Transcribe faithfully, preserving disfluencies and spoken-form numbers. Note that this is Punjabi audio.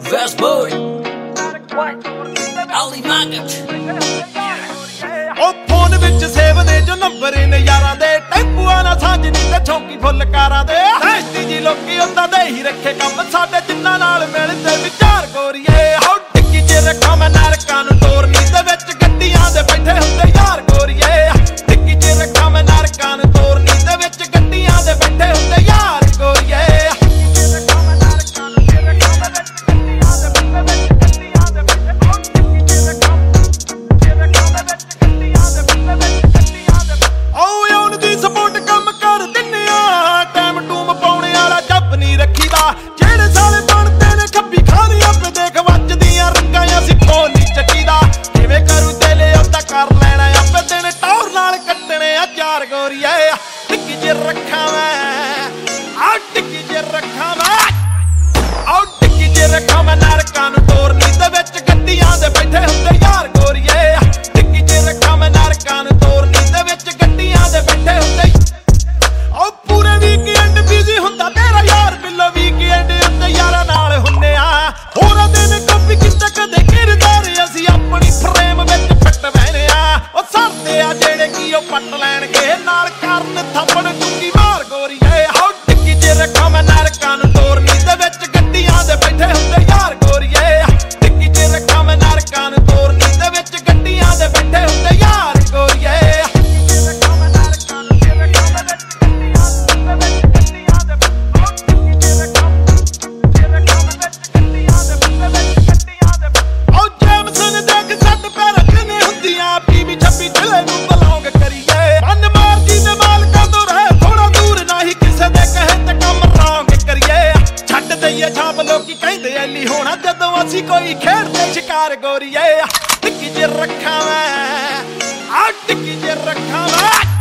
Fast boy Ali Magic ਉਹ ਫੋਨ ਵਿੱਚ ਸੇਵ ਨੇ ਜੋ ਨੰਬਰ ਨੇ ਯਾਰਾਂ ਦੇ ਟੈਂਪੂਆਂ ਨਾਲ ਸਾਂਝਣੀ ਤੇ ਚੌਂਕੀ ਫੁੱਲ ਕਾਰਾਂ ਦੇ ਹੈਸਤੀ ਜੀ ਲੋਕੀ ਉਹਨਾਂ ਦੇ ਹੀ ਰੱਖੇ ਕੰਮ ਸਾਡੇ ਜਿੰਨਾਂ ਨਾਲ ਮਿਲਦੇ ਵਿਚਾਰ ਗੋਰੀਏ ਹਾਉ ਟਿੱਕੀ ਚ ਰੱਖਾਂ ਮੈਂ ਨਰਕਾਂ ਨੂੰ ਤੋਰਨੀ ਦੇ ਵਿੱਚ ਗੱਡੀਆਂ ਦੇ ਬੈਠੇ ਹੁੰਦੇ ਯਾਰ ਗੋਰੀਏ ਟਿੱਕੀ ਚ ਰੱਖਾਂ ਮੈਂ ਨਰਕਾਂ ਨੂੰ ਤੋਰਨੀ ਦੇ ਵਿੱਚ ਗੱਡੀਆਂ ਦੇ ਬੈਠੇ ਹੁੰਦੇ ਯਾਰ ਗੋਰੀਏ ਜਿਹੜੇ ਸਾਲੇ ਬਣਦੇ ਨੇ ਖੱਬੀ ਖਾਣੀ ਆਪੇ ਦੇਖ ਵੱਜਦੀਆਂ ਰੰਗਾਂ ਅਸੀਂ ਫੋਨ ਨਹੀਂ ਚੱਕੀਦਾ ਕਿਵੇਂ ਕਰੂ ਦਿਲ ਉਹਦਾ ਕਰ ਲੈਣਾ ਆਪੇ ਦਿਨ ਟੌਰ ਨਾਲ ਕੱਟਣੇ ਆ ਚਾਰ ਗੋਰੀਏ ਟਿੱਕੀ ਚ ਰੱਖਾਂ ਮੈਂ ਆ ਟਿੱਕੀ ਚ ਰੱਖਾਂ ਮੈਂ ਆ ਟਿੱਕੀ ਚ ਰੱਖਾਂ ਮੈਂ ਨਰਕਾਂ ਨੂੰ ਤੋਰਨੀ ਦੇ ਵਿੱਚ ਗੱਡੀਆਂ ਦੇ ਬੈਠੇ ਹੁੰਦੇ ਯਾਰ ਗੋਰੀਏ ਟਿੱਕੀ ਚ ਰੱਖਾਂ ਮੈਂ ਨਰਕਾਂ ਨੂੰ ਤੋਰਨੀ ਦੇ ਵਿੱਚ ਗੱਡੀਆਂ ਦੇ ਬੈਠੇ ਹੁੰਦੇ ਉਹ ਪੂਰੇ ਵੀਕਐਂਡ ਬਿਜ਼ੀ ਹੁੰਦਾ ਤੇਰਾ ਯਾਰ ਬਿੱਲੋ ਵੀਕਐਂਡ ਉੱਤੇ ਯਾਰਾਂ ਨਾਲ ਹੁੰਨੇ ਆ ਹੋਰਾਂ ਦੇ ਨੇ ਕਾਪੀ ਕੀਤਾ ਕਦੇ ਕਿਰਦਾਰ ਅਸੀਂ ਆਪਣੀ ਫਰੇਮ ਵਿੱਚ ਫਿੱਟ ਬਹਿਨੇ ਆ ਉਹ ਸਰਦੇ ਆ ਜਿਹੜੇ ਕੀ ਉਹ ਪੱਟ ਲੈਣਗੇ ਨਾਲ ਕਰਨ ਥੱਪੜ ਚੁੰਗੀ ਮਾਰ ਗੋਰੀਏ ਹਾਉ ਟਿੱਕੀ ਚ ਰੱਖਾਂ ਮੈਂ ਨਰਕਾਂ ਨੂੰ ਤੋਰਨੀ ਦੇ ਵਿੱਚ ਗੱਡੀਆਂ ਦੇ ਬੈਠੇ ਹੁੰਦੇ ਯਾਰ ਗੋਰੀਏ ਟਿੱਕੀ ਚ ਰੱਖਾਂ ਮੈਂ ਨਰਕਾਂ ਨੂੰ ਤੋਰਨੀ ਦੇ ਵਿੱਚ ਗੱਡੀਆਂ ਦੇ ਬੈਠੇ ਹੁੰਦੇ ਯਾਰ ਗੋਰੀਏ ਛਾਪ ਲੋਕੀ ਕਹਿੰਦੇ ਐਲੀ ਹੋਣਾ ਜਦੋਂ ਅਸੀਂ ਕੋਈ ਖੇਡਦੇ ਸ਼ਿਕਾਰ ਗੋਰੀਏ ਟਿੱਕੀ ਚ ਰੱਖਾਂ ਮੈਂ ਆ ਟਿੱਕੀ ਚ ਰੱਖਾਂ ਮੈਂ